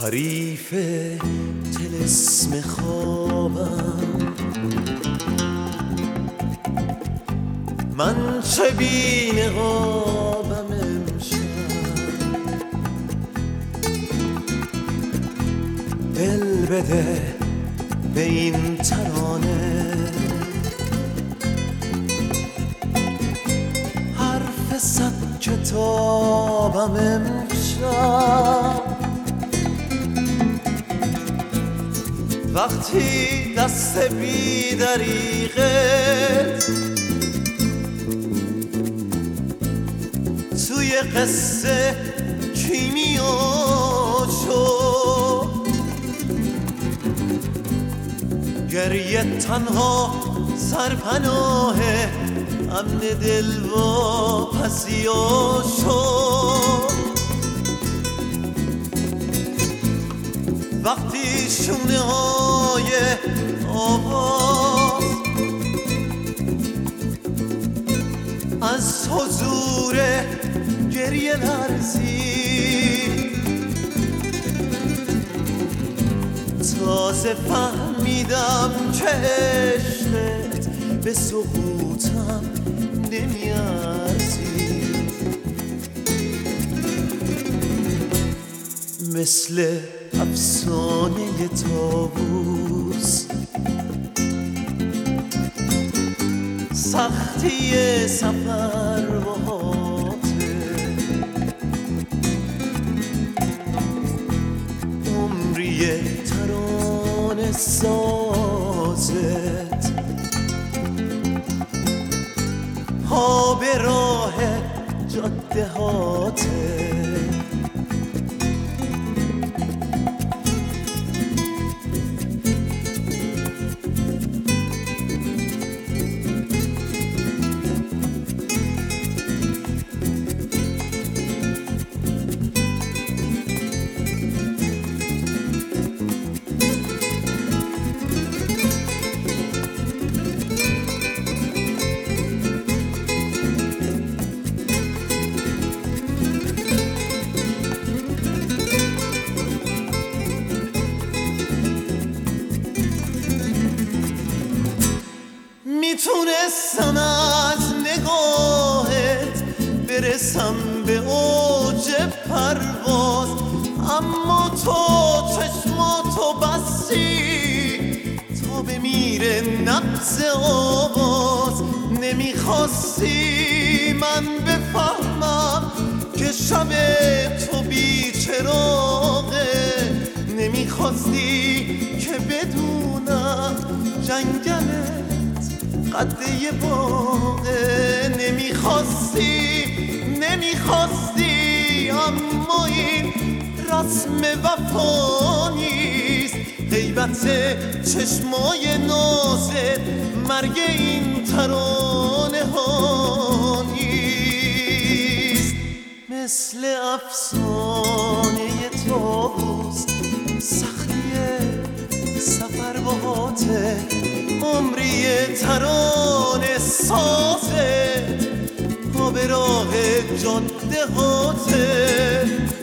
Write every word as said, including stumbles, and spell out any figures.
حریف طلسم خوابم، من چه بی نقابم امشب. دل بده به این ترانه، حرف صد کتابم امشب. وقتی دست بی دریغت توی قصه کیمیا شد، گریه تنها سرپناه امن دل و پسیا شد. وقتی شونه های آواز از حضور گریه لرزید، تازه فهمیدم که عشقت به سقوطم نمیارزی. مثل افسانه طاووس سختی سفر باهاته، عمری ترانه سازت ها به راه جاده هاته. میتونستم از نگاهت برسم به اوج پرواز، اما تو چشماتو بستی تا بمیره نبض آواز. نمیخواستی من بفهمم که شب تو بی چراغه، نمیخواستی که بدونم جنگلت قده باغه. نمیخواستی نمیخواستی اما این رسم وفا نیست. غیبت چشمای نازت مرگ این ترانه ها نیست. مثل افسانه طاووس سختی سفر باهاته، عمری ترانه سازت ها به راه جاده هاته.